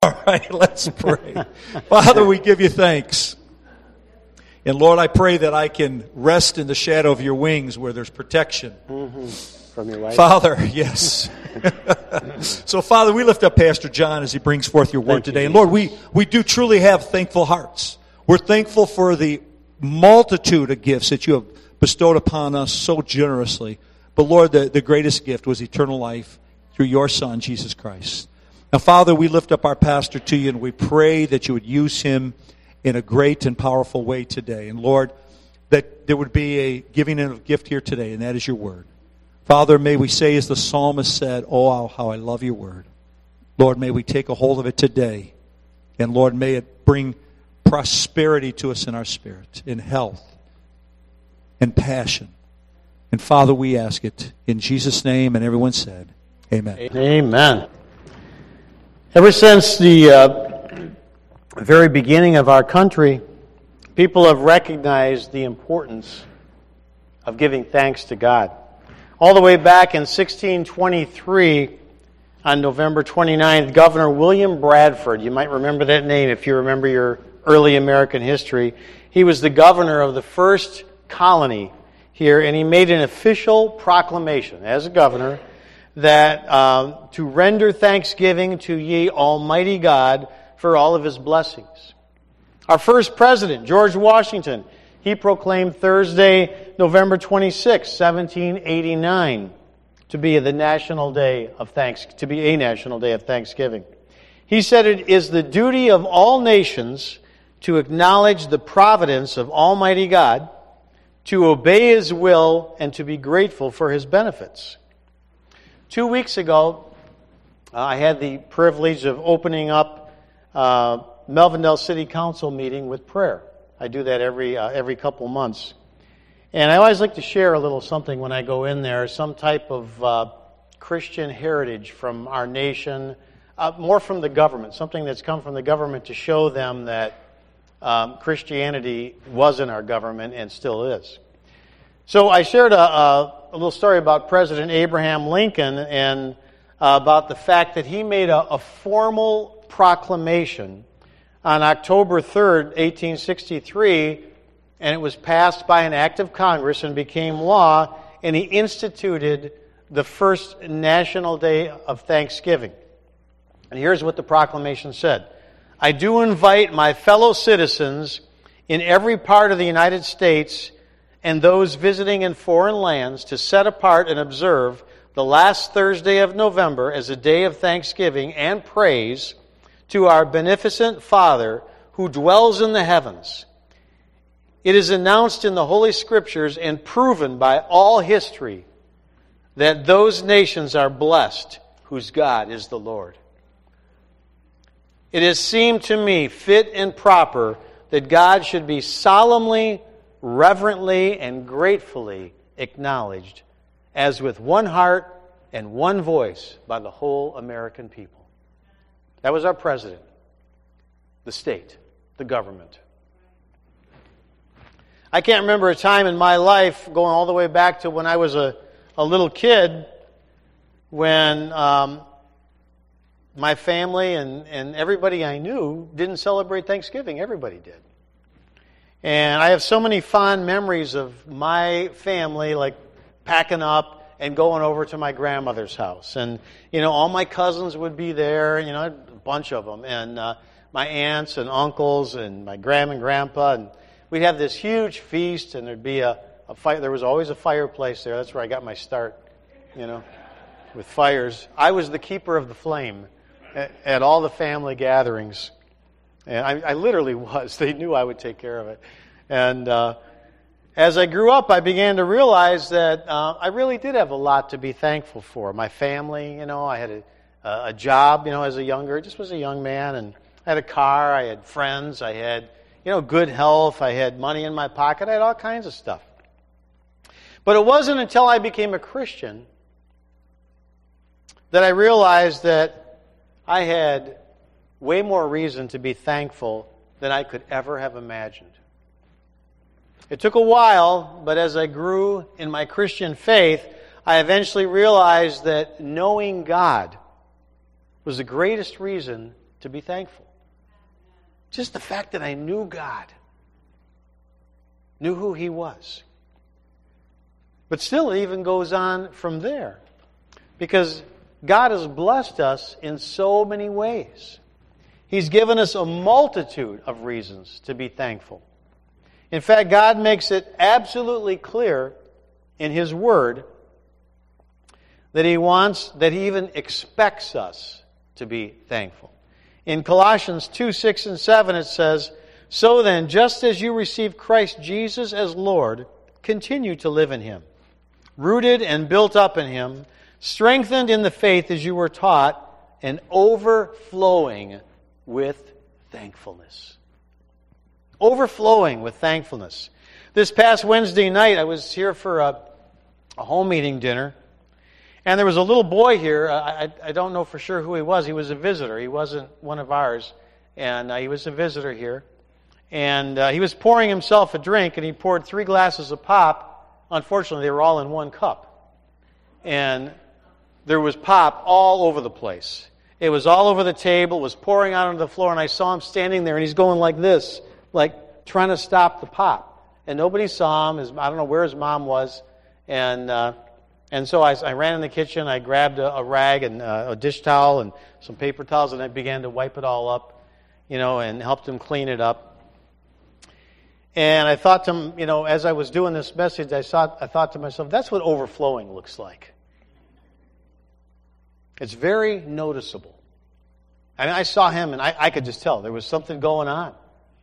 All right, let's pray. Father, we give you thanks. And Lord, I pray that I can rest in the shadow of your wings where there's protection. From your wife? Father, yes. So, Father, we lift up Pastor John as he brings forth your word today. And Lord, we do truly have thankful hearts. We're thankful for the multitude of gifts that you have bestowed upon us so generously. But Lord, the greatest gift was eternal life through your Son, Jesus Christ. Now, Father, we lift up our pastor to you, and we pray that you would use him in a great and powerful way today. And Lord, that there would be a giving of a gift here today, and that is your word. Father, may we say as the psalmist said, oh, how I love your word. Lord, may we take a hold of it today. And Lord, may it bring prosperity to us in our spirit, in health, and passion. And Father, we ask it in Jesus' name, and everyone said, amen. Amen. Ever since the very beginning of our country, people have recognized the importance of giving thanks to God. All the way back in 1623, on November 29th, Governor William Bradford, you might remember that name if you remember your early American history, he was the governor of the first colony here, and he made an official proclamation as a governor that to render thanksgiving to ye Almighty God for all of his blessings. Our first president, George Washington, he proclaimed Thursday, November 26, 1789, to be a national day of Thanksgiving. He said it is the duty of all nations to acknowledge the providence of Almighty God, to obey His will, and to be grateful for His benefits. 2 weeks ago, I had the privilege of opening up Melvindale City Council meeting with prayer. I do that every couple months. And I always like to share a little something when I go in there, some type of Christian heritage from our nation, more from the government, something that's come from the government to show them that Christianity was in our government and still is. So I shared a little story about President Abraham Lincoln and about the fact that he made a formal proclamation on October 3rd, 1863, and it was passed by an act of Congress and became law, and he instituted the first National Day of Thanksgiving. And here's what the proclamation said. I do invite my fellow citizens in every part of the United States and those visiting in foreign lands to set apart and observe the last Thursday of November as a day of thanksgiving and praise to our beneficent Father who dwells in the heavens. It is announced in the Holy Scriptures and proven by all history that those nations are blessed whose God is the Lord. It has seemed to me fit and proper that God should be solemnly, reverently, and gratefully acknowledged as with one heart and one voice by the whole American people. That was our president, the state, the government. I can't remember a time in my life, going all the way back to when I was a little kid, when my family and everybody I knew didn't celebrate Thanksgiving. Everybody did. And I have so many fond memories of my family, like packing up and going over to my grandmother's house. And, all my cousins would be there, a bunch of them. And my aunts and uncles and my grandma and grandpa. And we'd have this huge feast, and there'd be a fire. There was always a fireplace there. That's where I got my start, with fires. I was the keeper of the flame at all the family gatherings. And I literally was. They knew I would take care of it. And as I grew up, I began to realize that I really did have a lot to be thankful for. My family, I had a job, as a just was a young man. And I had a car, I had friends, I had, good health, I had money in my pocket, I had all kinds of stuff. But it wasn't until I became a Christian that I realized that I had way more reason to be thankful than I could ever have imagined. It took a while, but as I grew in my Christian faith, I eventually realized that knowing God was the greatest reason to be thankful. Just the fact that I knew God, knew who He was. But still, it even goes on from there. Because God has blessed us in so many ways. He's given us a multitude of reasons to be thankful. In fact, God makes it absolutely clear in His Word that He even expects us to be thankful. In Colossians 2, 6 and 7 it says, "So then, just as you received Christ Jesus as Lord, continue to live in Him, rooted and built up in Him, strengthened in the faith as you were taught, and overflowing with thankfulness." Overflowing with thankfulness. This past Wednesday night, I was here for a home meeting dinner, and there was a little boy here. I don't know for sure who he was. He was a visitor. He wasn't one of ours, and he was a visitor here. And he was pouring himself a drink, and he poured 3 glasses of pop. Unfortunately, they were all in one cup. And there was pop all over the place. It was all over the table. It was pouring out onto the floor, and I saw him standing there, and he's going like this, like trying to stop the pop. And nobody saw him. I don't know where his mom was. And so I ran in the kitchen. I grabbed a rag and a dish towel and some paper towels, and I began to wipe it all up, and helped him clean it up. And I thought to him, as I was doing this message, I thought to myself, that's what overflowing looks like. It's very noticeable. I mean, I saw him, and I could just tell there was something going on.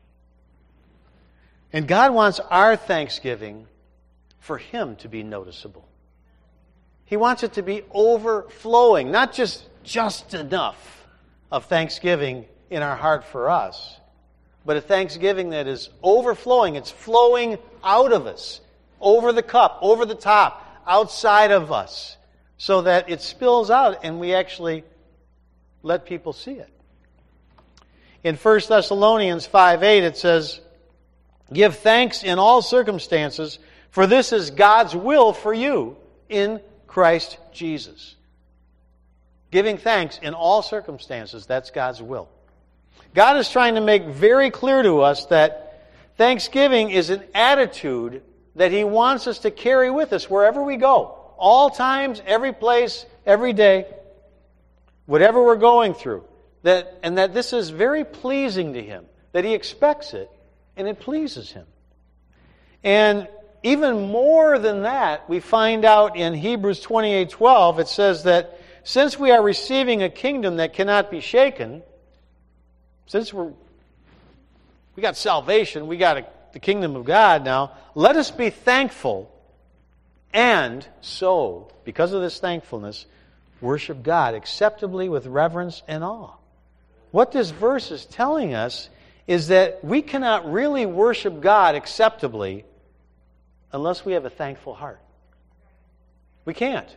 And God wants our thanksgiving for Him to be noticeable. He wants it to be overflowing, not just enough of thanksgiving in our heart for us, but a thanksgiving that is overflowing. It's flowing out of us, over the cup, over the top, outside of us, so that it spills out and we actually let people see it. In 1 Thessalonians 5:8 it says, "Give thanks in all circumstances, for this is God's will for you in Christ Jesus." Giving thanks in all circumstances, that's God's will. God is trying to make very clear to us that thanksgiving is an attitude that He wants us to carry with us wherever we go. All times, every place, every day, whatever we're going through. That this is very pleasing to Him. That He expects it, and it pleases Him. And even more than that, we find out in Hebrews 28:12, it says that since we are receiving a kingdom that cannot be shaken, since we got salvation, we got the kingdom of God now, let us be thankful, and so, because of this thankfulness, worship God acceptably with reverence and awe. What this verse is telling us is that we cannot really worship God acceptably unless we have a thankful heart. We can't.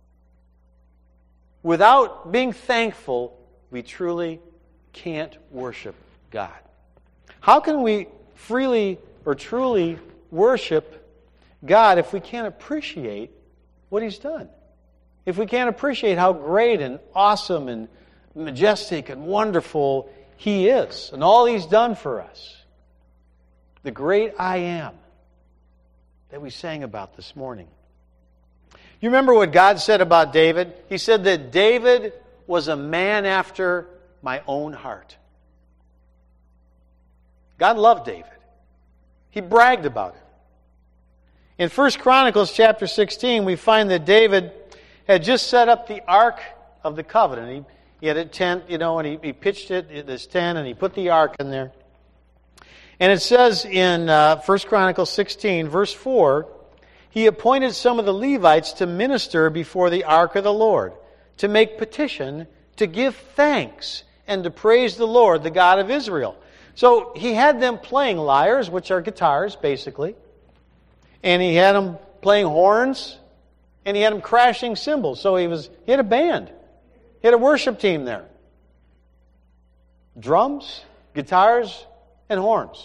Without being thankful, we truly can't worship God. How can we freely or truly worship God if we can't appreciate what He's done? If we can't appreciate how great and awesome and majestic and wonderful He is and all He's done for us. The great I Am that we sang about this morning. You remember what God said about David? He said that David was a man after my own heart. God loved David. He bragged about it. In 1 Chronicles chapter 16, we find that David had just set up the Ark of the Covenant. He had a tent, and he pitched it in this tent, and he put the Ark in there. And it says in 1 Chronicles 16, verse 4, he appointed some of the Levites to minister before the Ark of the Lord, to make petition, to give thanks, and to praise the Lord, the God of Israel. So he had them playing lyres, which are guitars, basically. And he had them playing horns, and he had them crashing cymbals. So he had a band. He had a worship team there. Drums, guitars, and horns.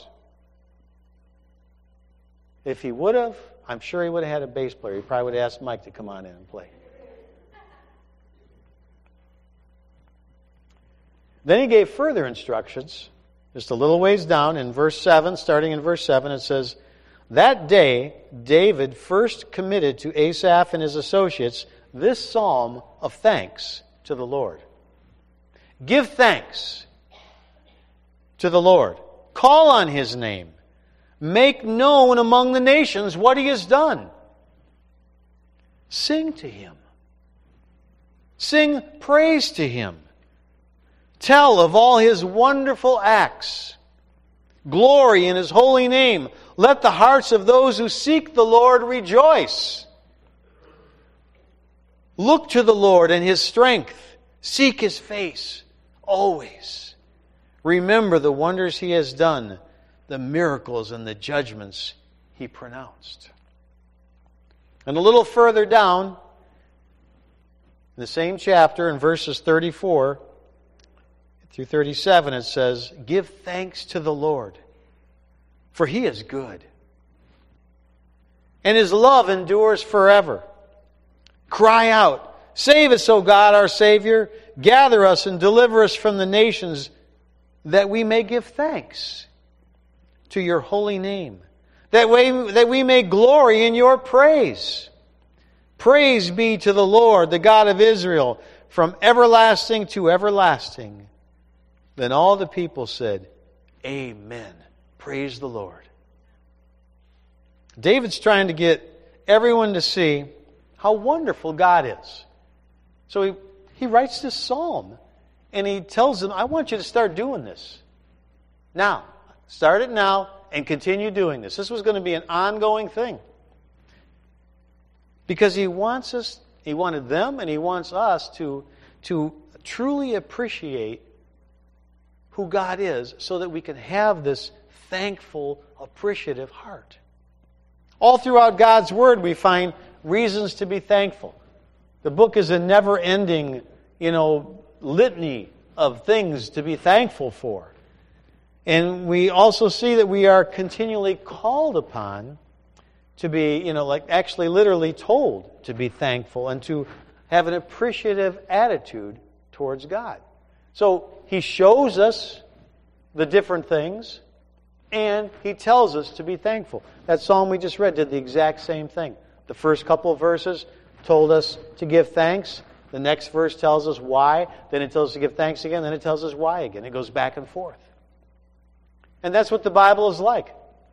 If he would have, I'm sure he would have had a bass player. He probably would have asked Mike to come on in and play. Then he gave further instructions. Just a little ways down in verse 7, starting in verse 7, it says, "That day David first committed to Asaph and his associates this psalm of thanks to the Lord. Give thanks to the Lord. Call on His name. Make known among the nations what He has done. Sing to Him. Sing praise to Him. Tell of all His wonderful acts. Glory in His holy name. Let the hearts of those who seek the Lord rejoice. Look to the Lord and His strength. Seek His face always. Remember the wonders He has done, the miracles and the judgments He pronounced." And a little further down, in the same chapter, in verses 34 through 37, it says, "Give thanks to the Lord, for He is good, and His love endures forever. Cry out, save us, O God, our Savior. Gather us and deliver us from the nations, that we may give thanks to Your holy name, that we may glory in Your praise. Praise be to the Lord, the God of Israel, from everlasting to everlasting." Then all the people said, "Amen." Praise the Lord. David's trying to get everyone to see how wonderful God is. So he writes this psalm, and he tells them, I want you to start doing this. Now. Start it now and continue doing this. This was going to be an ongoing thing. Because He wanted them and He wants us to truly appreciate who God is, so that we can have this thankful, appreciative heart. All throughout God's Word we find reasons to be thankful. The book is a never-ending, litany of things to be thankful for. And we also see that we are continually called upon to be, actually literally told to be thankful and to have an appreciative attitude towards God. So He shows us the different things, and He tells us to be thankful. That psalm we just read did the exact same thing. The first couple of verses told us to give thanks. The next verse tells us why. Then it tells us to give thanks again. Then it tells us why again. It goes back and forth. And that's what the Bible is like.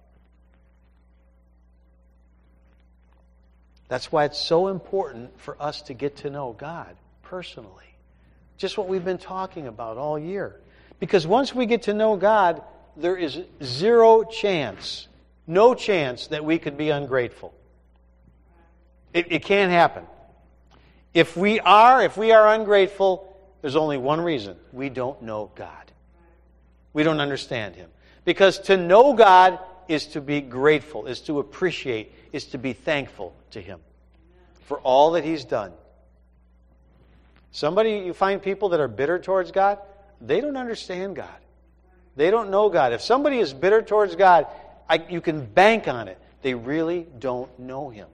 That's why it's so important for us to get to know God personally. Just what we've been talking about all year. Because once we get to know God, there is zero chance, no chance that we could be ungrateful. It can't happen. If we are ungrateful, there's only one reason. We don't know God. We don't understand Him. Because to know God is to be grateful, is to appreciate, is to be thankful to Him for all that He's done. You find people that are bitter towards God, they don't understand God. They don't know God. If somebody is bitter towards God, you can bank on it. They really don't know Him.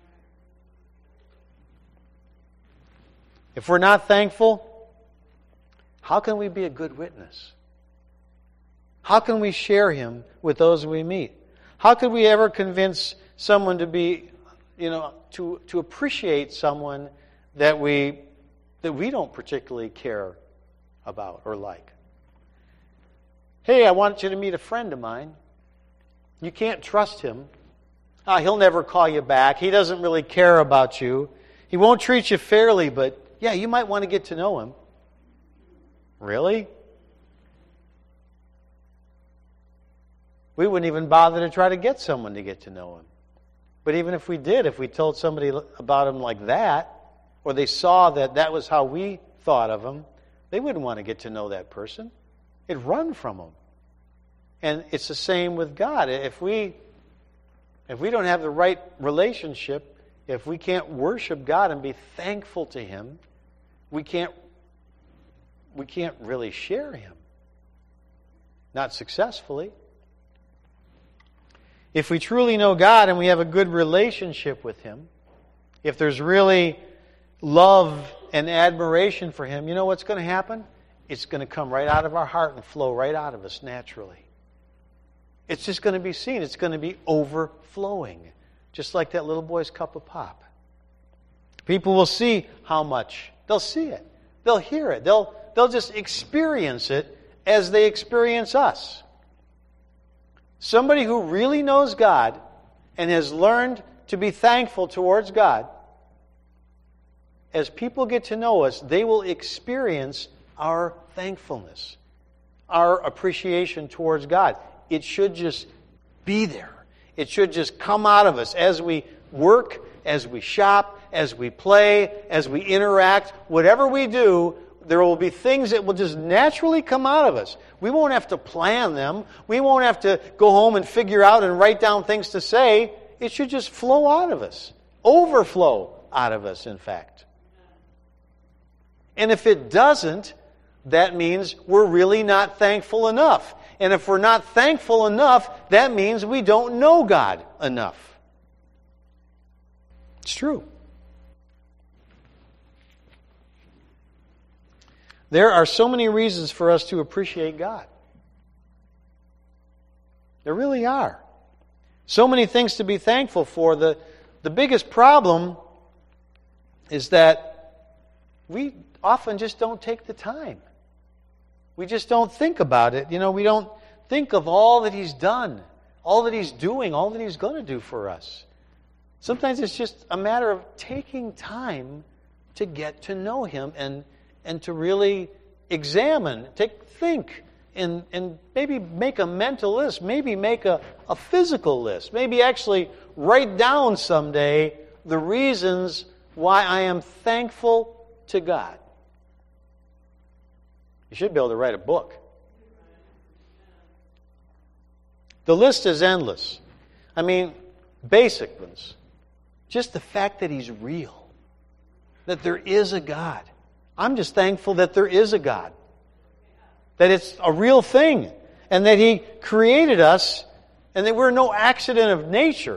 If we're not thankful, how can we be a good witness? How can we share Him with those we meet? How could we ever convince someone to be, to appreciate someone that we don't particularly care about or like? Hey, I want you to meet a friend of mine. You can't trust him. He'll never call you back. He doesn't really care about you. He won't treat you fairly, but yeah, you might want to get to know him. Really? We wouldn't even bother to try to get someone to get to know him. But even if we did, if we told somebody about him like that, or they saw that was how we thought of him, they wouldn't want to get to know that person. They'd run from him. And it's the same with God. If we don't have the right relationship, if we can't worship God and be thankful to Him, we can't really share Him. Not successfully. If we truly know God and we have a good relationship with Him, if there's really love and admiration for Him, you know what's going to happen? it's going to come right out of our heart and flow right out of us naturally. It's just going to be seen. It's going to be overflowing, just like that little boy's cup of pop. People will see how much. They'll see it. They'll hear it. They'll just experience it as they experience us. Somebody who really knows God and has learned to be thankful towards God, as people get to know us, they will experience our thankfulness, our appreciation towards God. It should just be there. It should just come out of us as we work, as we shop, as we play, as we interact. Whatever we do, there will be things that will just naturally come out of us. We won't have to plan them. We won't have to go home and figure out and write down things to say. It should just flow out of us. Overflow out of us, in fact. And if it doesn't, that means we're really not thankful enough. And if we're not thankful enough, that means we don't know God enough. It's true. There are so many reasons for us to appreciate God. There really are. So many things to be thankful for. The biggest problem is that we often just don't take the time. We just don't think about it. We don't think of all that He's done, all that He's doing, all that He's going to do for us. Sometimes it's just a matter of taking time to get to know Him and to really examine, think, and maybe make a mental list, maybe make a physical list, maybe actually write down someday the reasons why I am thankful to God. You should be able to write a book. The list is endless. I mean, basic ones. Just the fact that He's real. That there is a God. I'm just thankful that there is a God. That it's a real thing. And that He created us. And that we're no accident of nature.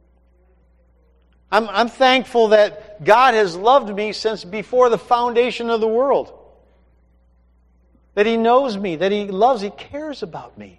I'm thankful that God has loved me since before the foundation of the world. That He knows me, that He loves, He cares about me.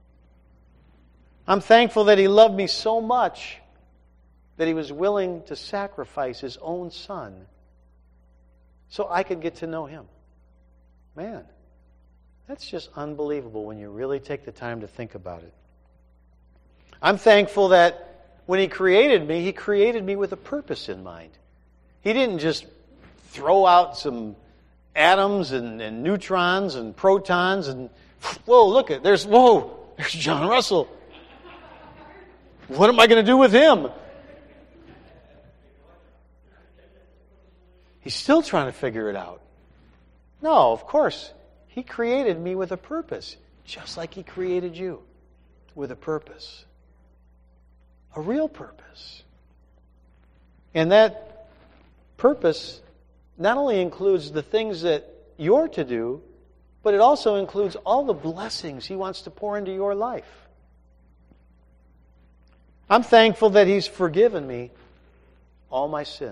I'm thankful that He loved me so much that He was willing to sacrifice His own Son so I could get to know Him. Man, that's just unbelievable when you really take the time to think about it. I'm thankful that when He created me with a purpose in mind. He didn't just throw out some atoms and neutrons and protons and there's John Russell. What am I going to do with him? He's still trying to figure it out. No, of course. He created me with a purpose, just like He created you with a purpose. A real purpose. And that purpose not only includes the things that you're to do, but it also includes all the blessings He wants to pour into your life. I'm thankful that He's forgiven me all my sin.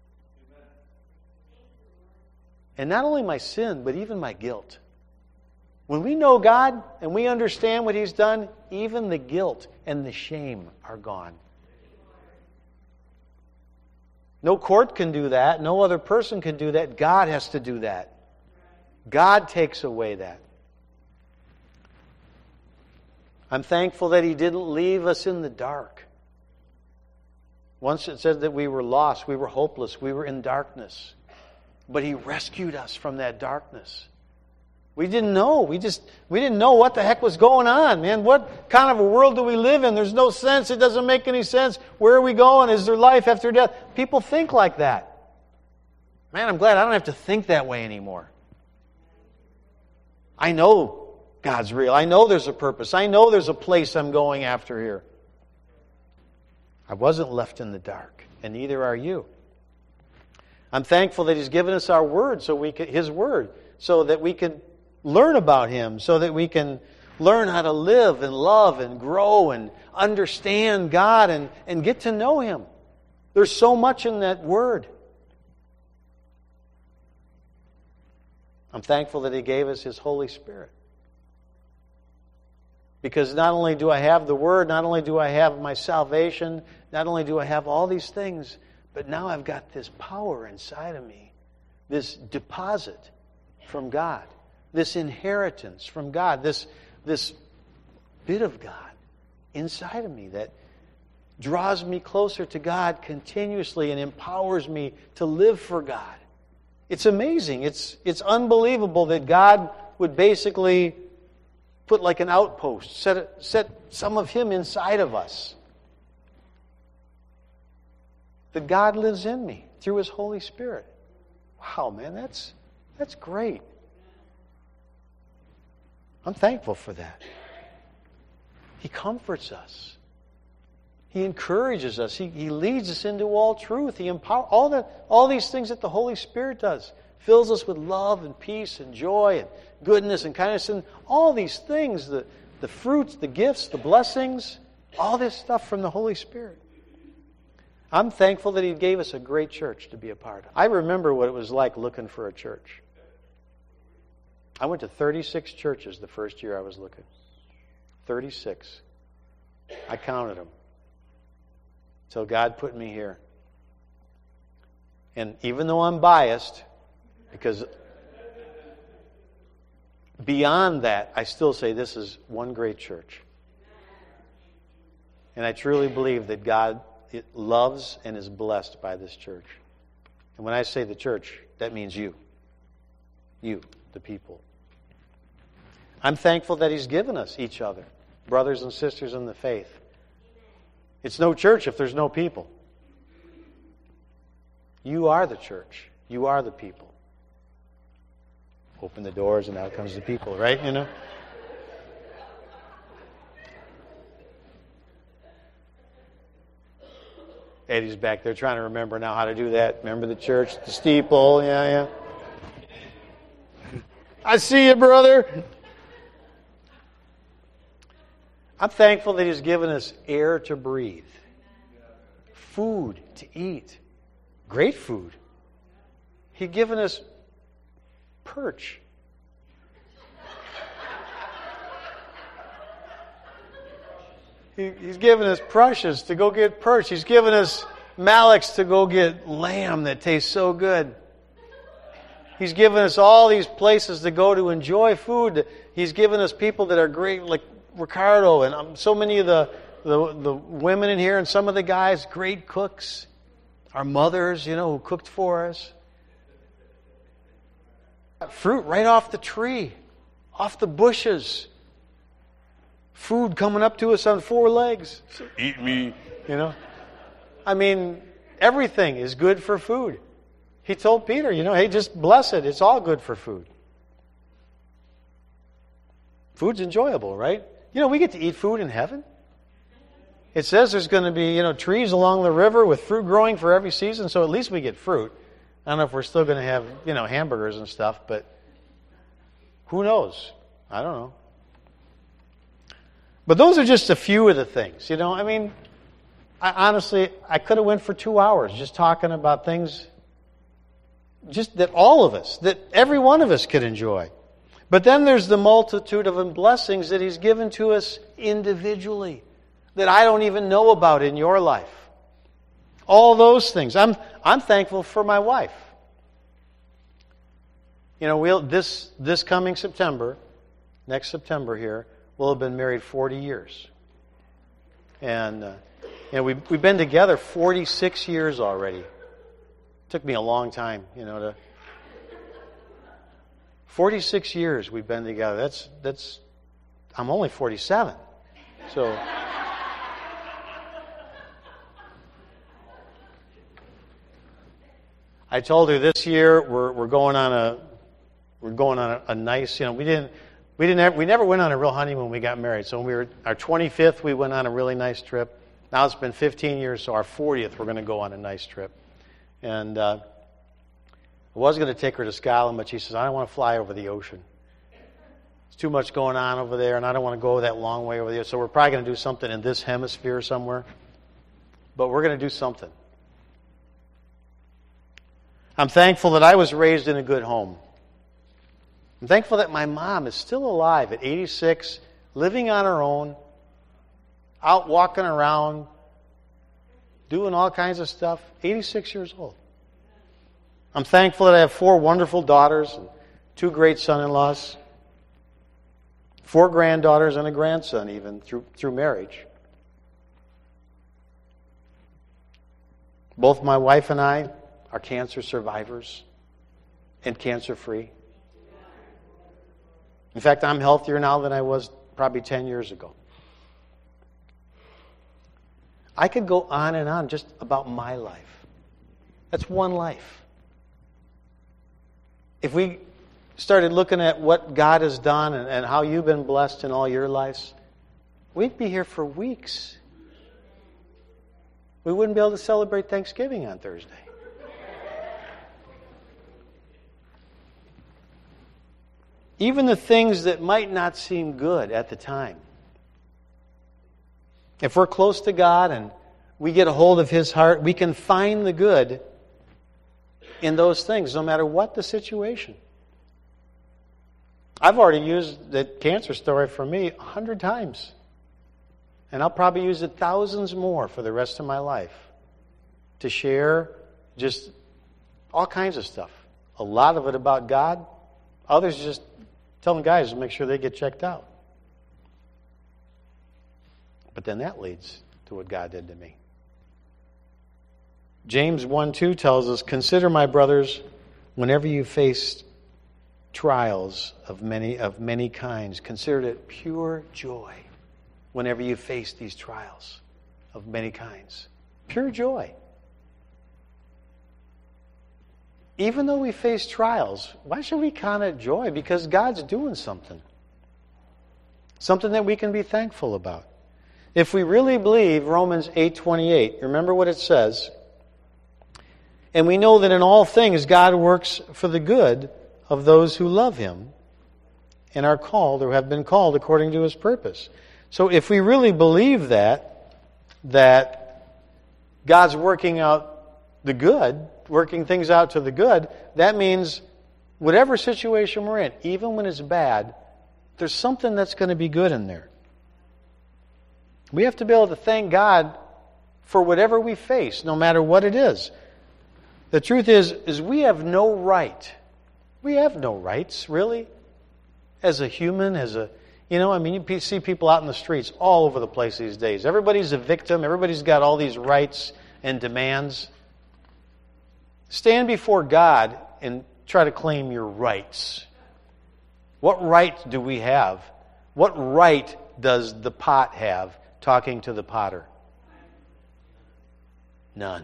And not only my sin, but even my guilt. When we know God and we understand what He's done, even the guilt and the shame are gone. No court can do that. No other person can do that. God has to do that. God takes away that. I'm thankful that He didn't leave us in the dark. Once it said that we were lost, we were hopeless, we were in darkness. But He rescued us from that darkness. We didn't know. We didn't know what the heck was going on, man. What kind of a world do we live in? There's no sense. It doesn't make any sense. Where are we going? Is there life after death? People think like that. Man, I'm glad I don't have to think that way anymore. I know God's real. I know there's a purpose. I know there's a place I'm going after here. I wasn't left in the dark, and neither are you. I'm thankful that He's given us our Word, His Word, so that we can learn about Him, so that we can learn how to live and love and grow and understand God and get to know Him. There's so much in that Word. I'm thankful that He gave us His Holy Spirit. Because not only do I have the Word, not only do I have my salvation, not only do I have all these things, but now I've got this power inside of me, this deposit from God, this inheritance from God, this bit of God inside of me that draws me closer to God continuously and empowers me to live for God. It's amazing. It's unbelievable that God would basically put like an outpost, set some of Him inside of us. That God lives in me through His Holy Spirit. Wow, man, that's great. I'm thankful for that. He comforts us. He encourages us. He leads us into all truth. He empowers all these things that the Holy Spirit does. Fills us with love and peace and joy and goodness and kindness and all these things, the fruits, the gifts, the blessings, all this stuff from the Holy Spirit. I'm thankful that He gave us a great church to be a part of. I remember what it was like looking for a church. I went to 36 churches the first year I was looking. 36. I counted them. Till God put me here. And even though I'm biased, because beyond that, I still say this is one great church. And I truly believe that God loves and is blessed by this church. And when I say the church, that means you. You, the people. I'm thankful that He's given us each other, brothers and sisters in the faith. It's no church if there's no people. You are the church. You are the people. Open the doors and out comes the people, right? You know? Eddie's back there trying to remember now how to do that. Remember the church, the steeple, yeah. I see you, brother. I'm thankful that He's given us air to breathe, food to eat, great food. He's given us perch. He's given us precious to go get perch. He's given us Malik's to go get lamb that tastes so good. He's given us all these places to go to enjoy food. He's given us people that are great, like Ricardo and so many of the women in here and some of the guys, great cooks. Our mothers, who cooked for us. Fruit right off the tree, off the bushes. Food coming up to us on 4 legs. So eat me, I mean, everything is good for food. He told Peter, hey, just bless it. It's all good for food. Food's enjoyable, right? We get to eat food in heaven. It says there's going to be, trees along the river with fruit growing for every season, so at least we get fruit. I don't know if we're still going to have, hamburgers and stuff, but who knows? I don't know. But those are just a few of the things, I could have went for 2 hours just talking about things just that all of us, that every one of us could enjoy. But then there's the multitude of blessings that He's given to us individually that I don't even know about in your life. All those things. I'm thankful for my wife. This coming September, next September here, we'll have been married 40 years. And we've been together 46 years already. Took me a long time, to 46 years we've been together. That's I'm only 47. So I told her this year we're going on a nice, we never went on a real honeymoon when we got married. So when we were our 25th, we went on a really nice trip. Now it's been 15 years, so our 40th we're going to go on a nice trip. And I was going to take her to Scotland, but she says, I don't want to fly over the ocean. There's too much going on over there, and I don't want to go that long way over there. So we're probably going to do something in this hemisphere somewhere. But we're going to do something. I'm thankful that I was raised in a good home. I'm thankful that my mom is still alive at 86, living on her own, out walking around, doing all kinds of stuff, 86 years old. I'm thankful that I have 4 wonderful daughters and 2 great son-in-laws, 4 granddaughters and a grandson even through marriage. Both my wife and I are cancer survivors and cancer-free. In fact, I'm healthier now than I was probably 10 years ago. I could go on and on just about my life. That's one life. If we started looking at what God has done and how you've been blessed in all your lives, we'd be here for weeks. We wouldn't be able to celebrate Thanksgiving on Thursday. Even the things that might not seem good at the time. If we're close to God and we get a hold of His heart, we can find the good in those things, no matter what the situation. I've already used the cancer story for me 100 times. And I'll probably use it thousands more for the rest of my life to share just all kinds of stuff. A lot of it about God. Others just telling guys to make sure they get checked out. But then that leads to what God did to me. James 1:2 tells us, "Consider, my brothers, whenever you face trials of many kinds, consider it pure joy whenever you face these trials of many kinds." Pure joy. Even though we face trials, why should we count it joy? Because God's doing something. Something that we can be thankful about. If we really believe Romans 8:28, remember what it says, and we know that in all things God works for the good of those who love Him and are called or have been called according to His purpose. So if we really believe that God's working out the good, working things out to the good, that means whatever situation we're in, even when it's bad, there's something that's going to be good in there. We have to be able to thank God for whatever we face, no matter what it is. The truth is we have no right. We have no rights, really, as a human, you see people out in the streets all over the place these days. Everybody's a victim. Everybody's got all these rights and demands. Stand before God and try to claim your rights. What right do we have? What right does the pot have talking to the potter? None.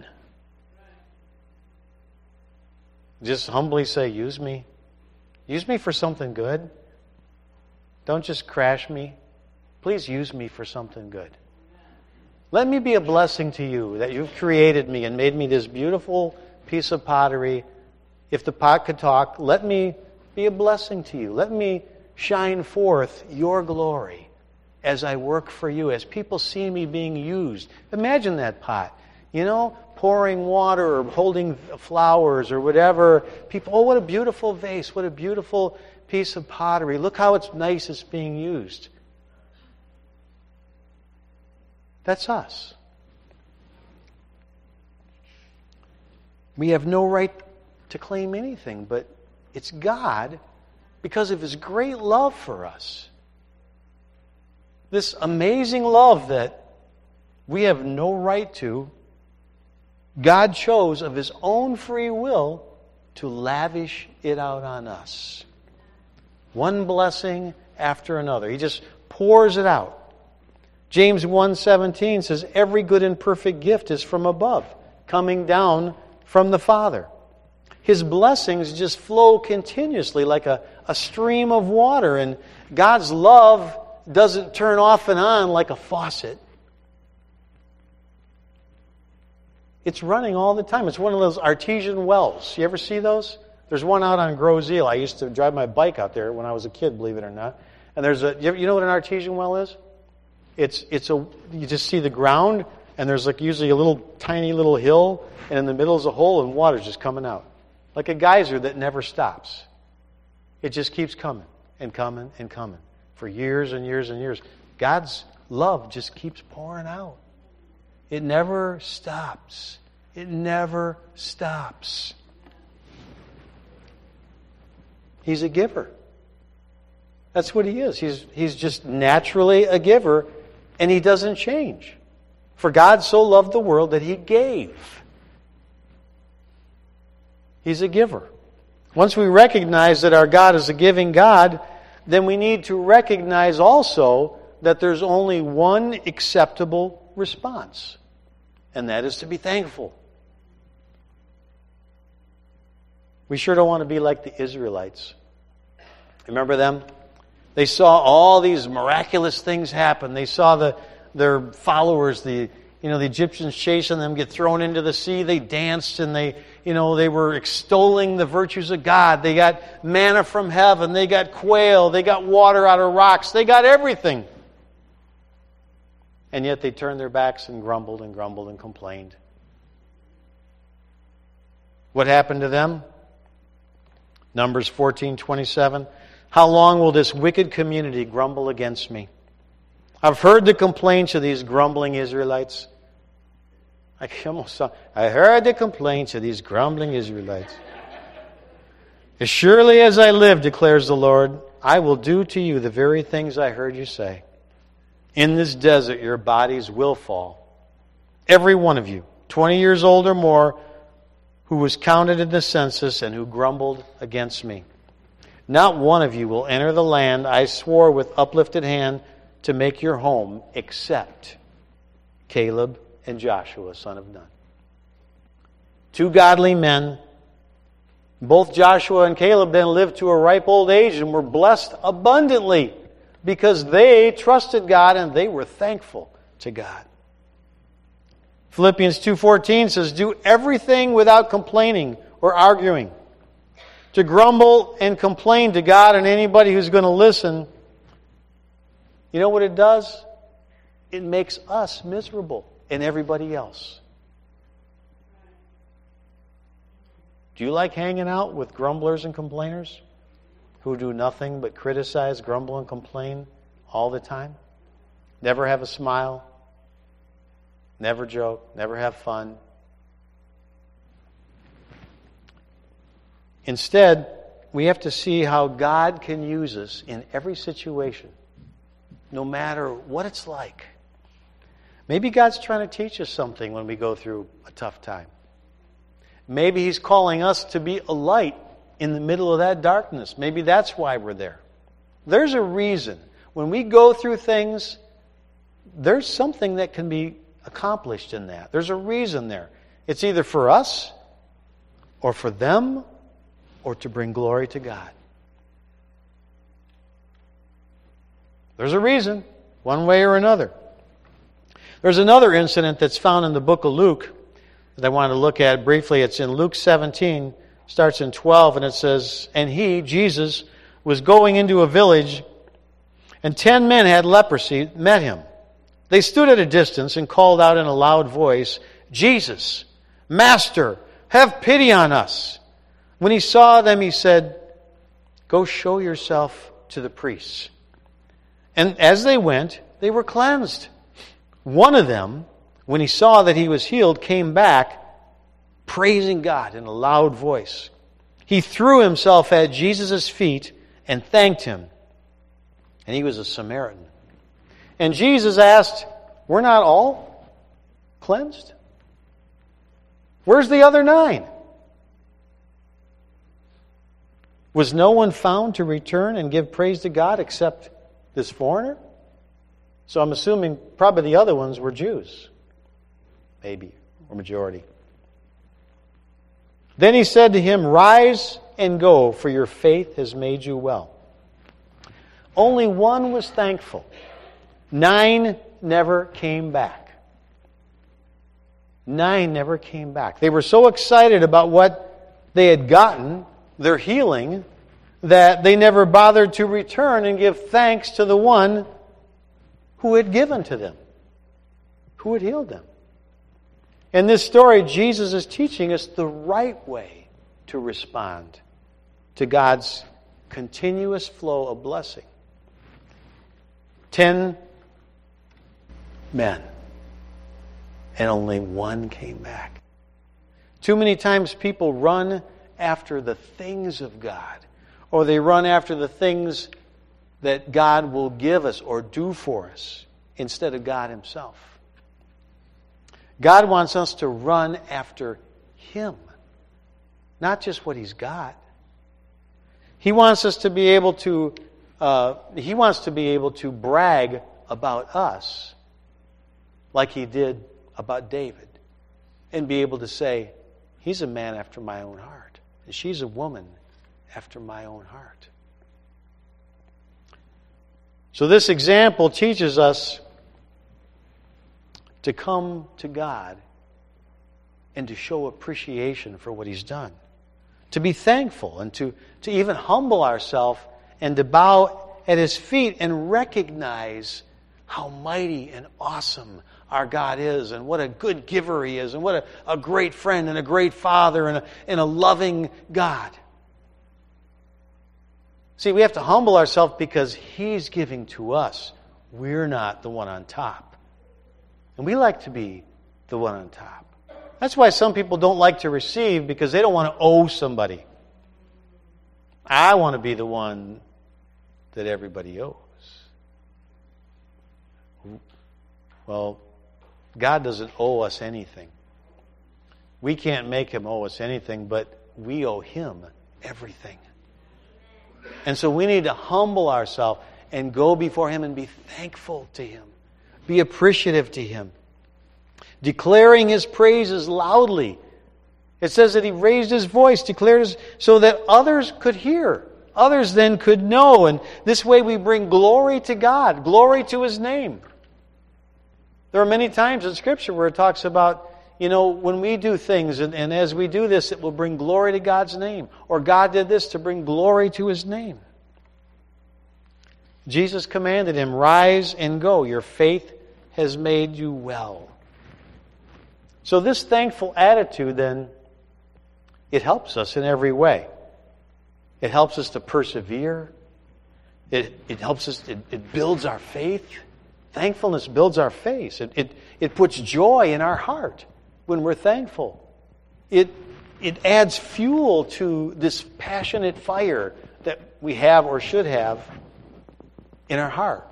Just humbly say, use me. Use me for something good. Don't just crash me. Please use me for something good. Let me be a blessing to you that you've created me and made me this beautiful piece of pottery. If the pot could talk, let me be a blessing to you. Let me shine forth your glory as I work for you, as people see me being used. Imagine that pot, pouring water or holding flowers or whatever. People, oh, what a beautiful vase, what a beautiful piece of pottery. Look how it's nice it's being used. That's us. We have no right to claim anything, but it's God, because of His great love for us. This amazing love that we have no right to, God chose of His own free will to lavish it out on us. One blessing after another. He just pours it out. James 1:17 says, "Every good and perfect gift is from above, coming down from the Father." His blessings just flow continuously like a stream of water. And God's love doesn't turn off and on like a faucet. It's running all the time. It's one of those artesian wells. You ever see those? There's one out on Grosse Ile. I used to drive my bike out there when I was a kid, believe it or not. And there's you know what an artesian well is? You just see the ground, and there's usually a tiny little hill, and in the middle is a hole, and water's just coming out. Like a geyser that never stops. It just keeps coming and coming and coming for years and years and years. God's love just keeps pouring out. It never stops. It never stops. He's a giver. That's what He is. He's just naturally a giver, and He doesn't change. For God so loved the world that He gave. He's a giver. Once we recognize that our God is a giving God, then we need to recognize also that there's only one acceptable response, and that is to be thankful. We sure don't want to be like the Israelites. Remember them? They saw all these miraculous things happen. They saw their followers, the Egyptians chasing them, get thrown into the sea. They danced and they were extolling the virtues of God. They got manna from heaven. They got quail. They got water out of rocks. They got everything. And yet they turned their backs and grumbled and grumbled and complained. What happened to them? Numbers 14:27. How long will this wicked community grumble against me? I've heard the complaints of these grumbling Israelites. I heard the complaints of these grumbling Israelites. As surely as I live, declares the Lord, I will do to you the very things I heard you say. In this desert your bodies will fall. Every one of you, 20 years old or more, who was counted in the census and who grumbled against me. Not one of you will enter the land I swore with uplifted hand to make your home, except Caleb and Joshua, son of Nun. Two godly men. Both Joshua and Caleb then lived to a ripe old age and were blessed abundantly because they trusted God and they were thankful to God. Philippians 2:14 says, do everything without complaining or arguing. To grumble and complain to God and anybody who's going to listen, you know what it does? It makes us miserable and everybody else. Do you like hanging out with grumblers and complainers who do nothing but criticize, grumble, and complain all the time? Never have a smile, never joke, never have fun. Instead, we have to see how God can use us in every situation, no matter what it's like. Maybe God's trying to teach us something when we go through a tough time. Maybe He's calling us to be a light in the middle of that darkness. Maybe that's why we're there. There's a reason. When we go through things, there's something that can be accomplished in that. There's a reason there. It's either for us or for them or to bring glory to God. There's a reason, one way or another. There's another incident that's found in the book of Luke that I want to look at briefly. It's in Luke 17, starts in 12, and it says, and he, Jesus, was going into a village, and 10 men had leprosy, met him. They stood at a distance and called out in a loud voice, Jesus, Master, have pity on us. When he saw them, he said, go show yourself to the priests. And as they went, they were cleansed. One of them, when he saw that he was healed, came back, praising God in a loud voice. He threw himself at Jesus' feet and thanked him. And he was a Samaritan. And Jesus asked, we're not all cleansed? Where's the other 9? Was no one found to return and give praise to God except this foreigner? So I'm assuming probably the other ones were Jews. Maybe, or majority. Then he said to him, rise and go, for your faith has made you well. Only one was thankful. 9 never came back. 9 never came back. They were so excited about what they had gotten, their healing, that they never bothered to return and give thanks to the one who had given to them, who had healed them. In this story, Jesus is teaching us the right way to respond to God's continuous flow of blessing. 10 men, and only one came back. Too many times people run after the things of God, or they run after the things that God will give us or do for us instead of God Himself. God wants us to run after Him, not just what He's got. He wants us to be able to He wants to be able to brag about us like He did about David, and be able to say, he's a man after my own heart, and she's a woman after my own heart. So this example teaches us to come to God and to show appreciation for what He's done. To be thankful and to even humble ourselves and to bow at His feet and recognize how mighty and awesome our God is, and what a good giver He is, and what a great friend and a great Father and a loving God. See, we have to humble ourselves because He's giving to us. We're not the one on top. And we like to be the one on top. That's why some people don't like to receive, because they don't want to owe somebody. I want to be the one that everybody owes. Well, God doesn't owe us anything. We can't make Him owe us anything, but we owe Him everything. And so we need to humble ourselves and go before Him and be thankful to Him. Be appreciative to Him. Declaring His praises loudly. It says that He raised His voice, declared His, so that others could hear. Others then could know. And this way we bring glory to God, glory to His name. There are many times in Scripture where it talks about, when we do things, and as we do this, it will bring glory to God's name. Or God did this to bring glory to His name. Jesus commanded him, "Rise and go. Your faith has made you well." So this thankful attitude, then, it helps us in every way. It helps us to persevere. It helps us, it builds our faith. Thankfulness builds our faith. It puts joy in our heart when we're thankful. It adds fuel to this passionate fire that we have or should have in our heart.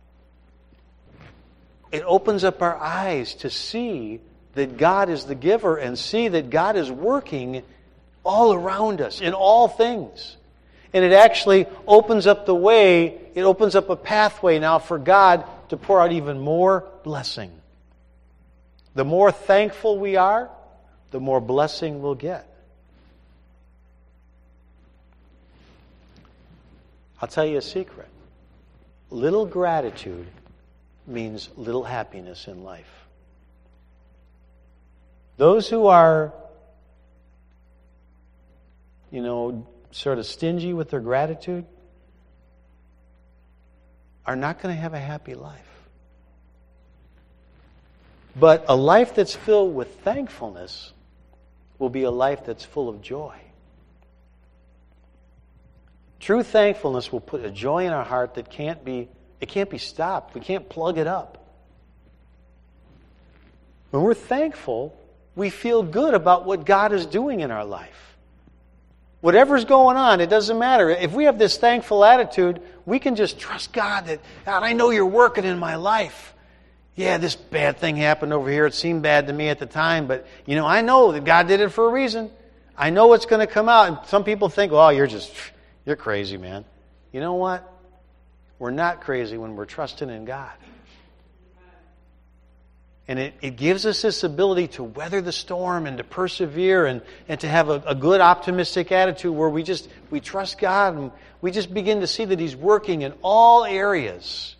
It opens up our eyes to see that God is the giver and see that God is working all around us in all things. And it actually opens up the way, it opens up a pathway now for God to pour out even more blessing. The more thankful we are, the more blessing we'll get. I'll tell you a secret. Little gratitude means little happiness in life. Those who are, sort of stingy with their gratitude are not going to have a happy life. But a life that's filled with thankfulness will be a life that's full of joy. True thankfulness will put a joy in our heart that can't be stopped. We can't plug it up. When we're thankful, we feel good about what God is doing in our life. Whatever's going on, it doesn't matter. If we have this thankful attitude, we can just trust God that, God, I know you're working in my life. Yeah, this bad thing happened over here. It seemed bad to me at the time, but, I know that God did it for a reason. I know it's going to come out. And some people think, oh, you're crazy, man. You know what? We're not crazy when we're trusting in God. And it gives us this ability to weather the storm and to persevere and to have a good optimistic attitude where we trust God and we just begin to see that He's working in all areas.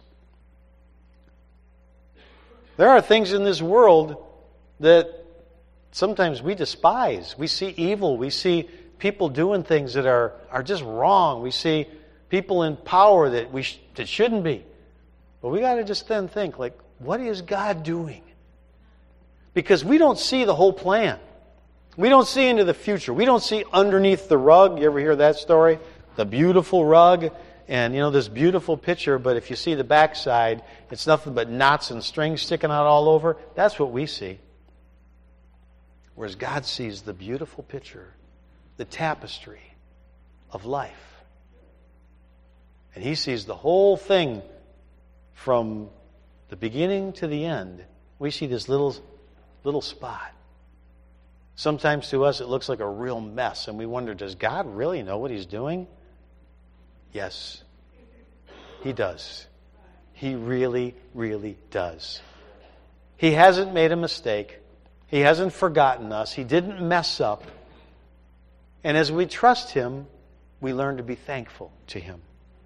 There are things in this world that sometimes we despise. We see evil. We see people doing things that are just wrong. We see people in power that shouldn't be. But we got to just then think, what is God doing? Because we don't see the whole plan. We don't see into the future. We don't see underneath the rug. You ever hear that story? the beautiful rug and, this beautiful picture, but if you see the backside, it's nothing but knots and strings sticking out all over. That's what we see. Whereas God sees the beautiful picture, the tapestry of life. And He sees the whole thing from the beginning to the end. We see this little spot. Sometimes to us it looks like a real mess, and we wonder, does God really know what He's doing? Yes, He does. He really, really does. He hasn't made a mistake. He hasn't forgotten us. He didn't mess up. And as we trust Him, we learn to be thankful to Him.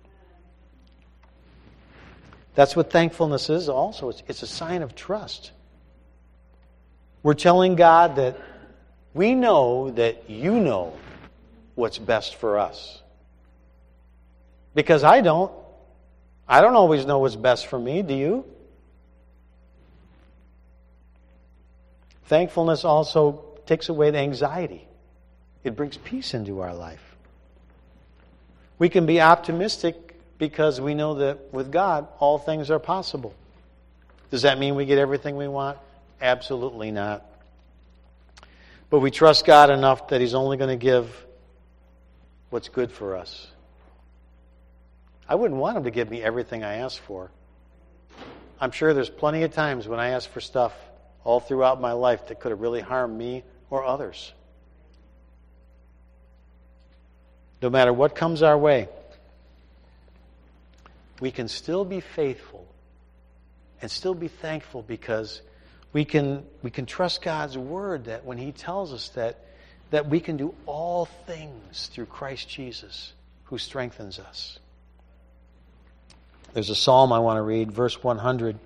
That's what thankfulness is also. It's a sign of trust. We're telling God that we know that You know what's best for us. Because I don't. I don't always know what's best for me. Do you? Thankfulness also takes away the anxiety. It brings peace into our life. We can be optimistic because we know that with God, all things are possible. Does that mean we get everything we want? Absolutely not. But we trust God enough that He's only going to give what's good for us. I wouldn't want Him to give me everything I ask for. I'm sure there's plenty of times when I ask for stuff all throughout my life that could have really harmed me or others. No matter what comes our way, we can still be faithful and still be thankful because we can trust God's Word that when He tells us that we can do all things through Christ Jesus who strengthens us. There's a psalm I want to read, verse 100.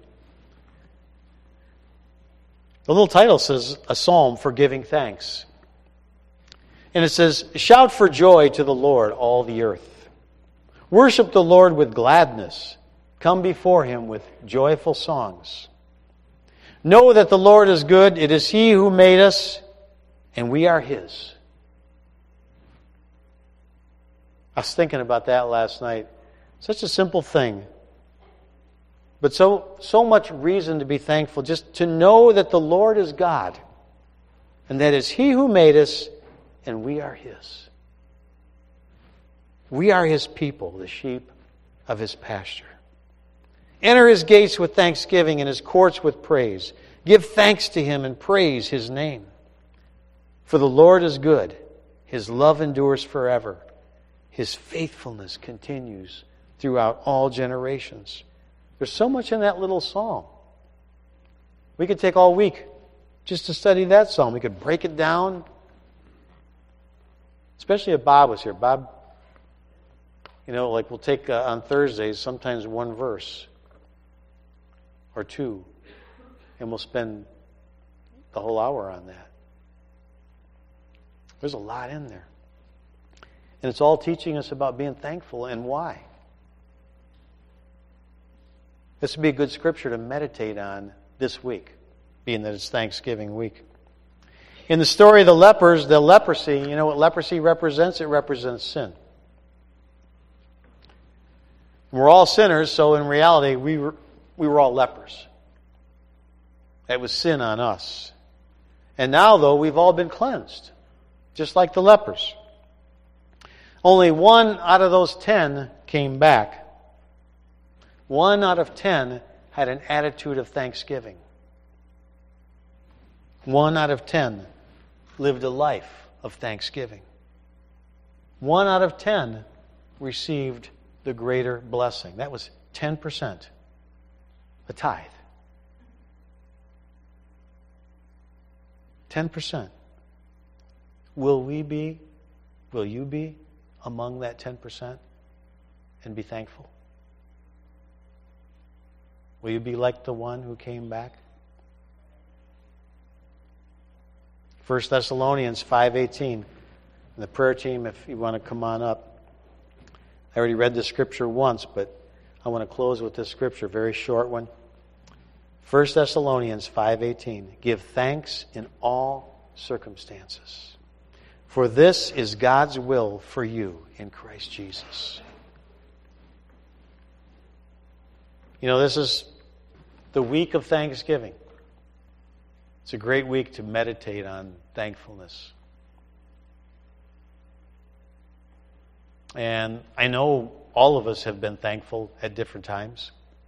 The little title says, A Psalm for Giving Thanks. And it says, Shout for joy to the Lord, all the earth. Worship the Lord with gladness. Come before Him with joyful songs. Know that the Lord is good. It is He who made us, and we are His. I was thinking about that last night. Such a simple thing. But so much reason to be thankful. Just to know that the Lord is God. And that it's He who made us, and we are His. We are His people, the sheep of His pasture. Enter His gates with thanksgiving and His courts with praise. Give thanks to Him and praise His name. For the Lord is good. His love endures forever. His faithfulness continues throughout all generations. There's so much in that little psalm. We could take all week just to study that psalm. We could break it down. Especially if Bob was here. Bob, we'll take on Thursdays sometimes one verse or two, and we'll spend the whole hour on that. There's a lot in there. And it's all teaching us about being thankful and why. This would be a good scripture to meditate on this week, being that it's Thanksgiving week. In the story of the lepers, the leprosy, you know what leprosy represents? It represents sin. We're all sinners, so in reality, we were all lepers. It was sin on us. And now, though, we've all been cleansed, just like the lepers. Only 1 out of those 10 came back. 1 out of 10 had an attitude of thanksgiving. 1 out of 10 lived a life of thanksgiving. 1 out of 10 received the greater blessing. That was 10%. A tithe. 10%. Will you be among that 10% and be thankful? Will you be like the one who came back? 1 Thessalonians 5:18. The prayer team, if you want to come on up. I already read this scripture once, but I want to close with this scripture, very short one. 1 Thessalonians 5:18. Give thanks in all circumstances. For this is God's will for you in Christ Jesus. You know, this is the week of Thanksgiving. It's a great week to meditate on thankfulness. And I know all of us have been thankful at different times.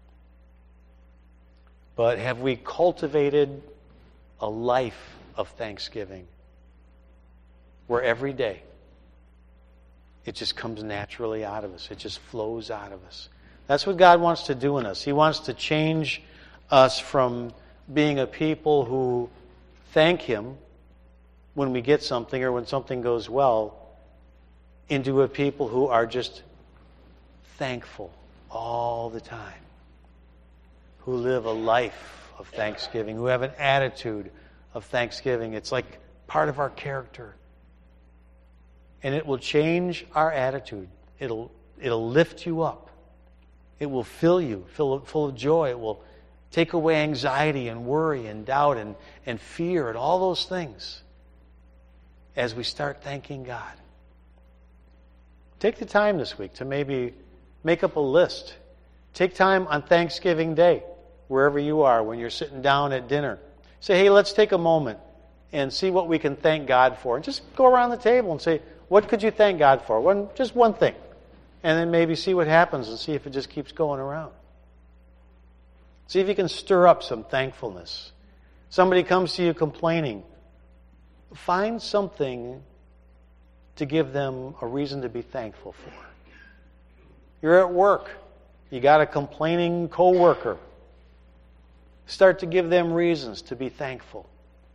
But have we cultivated a life of thanksgiving where every day it just comes naturally out of us? It just flows out of us. That's what God wants to do in us. He wants to change us from being a people who thank Him when we get something or when something goes well into a people who are just thankful all the time, who live a life of thanksgiving, who have an attitude of thanksgiving. It's like part of our character. And it will change our attitude. It'll lift you up. It will fill you full of joy. It will take away anxiety and worry and doubt and fear and all those things as we start thanking God. Take the time this week to maybe make up a list. Take time on Thanksgiving Day, wherever you are, when you're sitting down at dinner. Say, hey, let's take a moment and see what we can thank God for. And just go around the table and say, what could you thank God for? Just one thing. And then maybe see what happens and see if it just keeps going around. See if you can stir up some thankfulness. Somebody comes to you complaining. Find something to give them a reason to be thankful for. You're at work. You got a complaining coworker. Start to give them reasons to be thankful.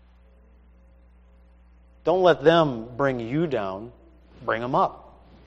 Don't let them bring you down. Bring them up.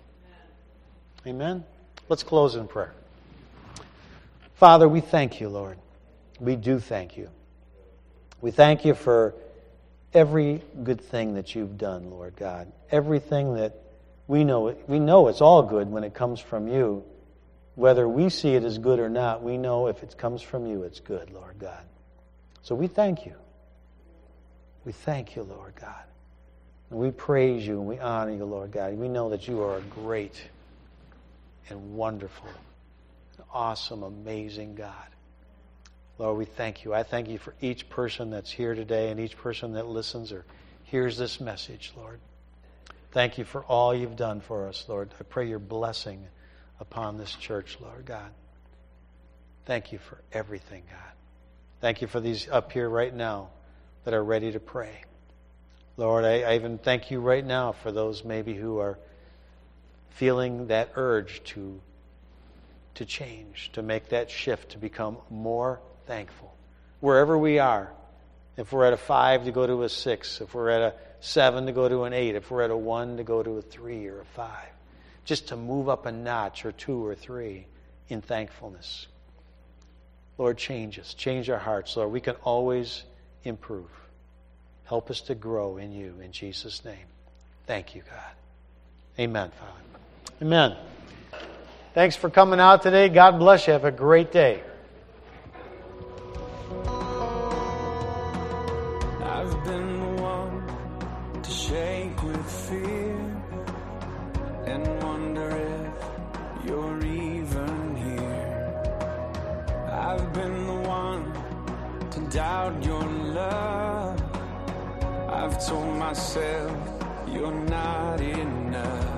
Amen? Let's close in prayer. Father, we thank you, Lord. We do thank you. We thank you for every good thing that you've done, Lord God. Everything that we know it's all good when it comes from you. Whether we see it as good or not, we know if it comes from you, it's good, Lord God. So we thank you. We thank you, Lord God. And we praise you and we honor you, Lord God. We know that you are a great and wonderful, awesome, amazing God. Lord, we thank you. I thank you for each person that's here today and each person that listens or hears this message, Lord. Thank you for all you've done for us, Lord. I pray your blessing upon this church, Lord God. Thank you for everything, God. Thank you for these up here right now that are ready to pray. Lord, I even thank you right now for those maybe who are feeling that urge to change, to make that shift, to become more thankful. Wherever we are, if we're at a 5 to go to a 6, if we're at a 7 to go to an 8, if we're at a 1 to go to a 3 or a 5, just to move up a notch or 2 or 3 in thankfulness. Lord, change us. Change our hearts, Lord. We can always improve. Help us to grow in you, in Jesus' name. Thank you, God. Amen, Father. Amen. Thanks for coming out today. God bless you. Have a great day. I've been the one to shake with fear and wonder if you're even here. I've been the one to doubt your love. I've told myself you're not enough.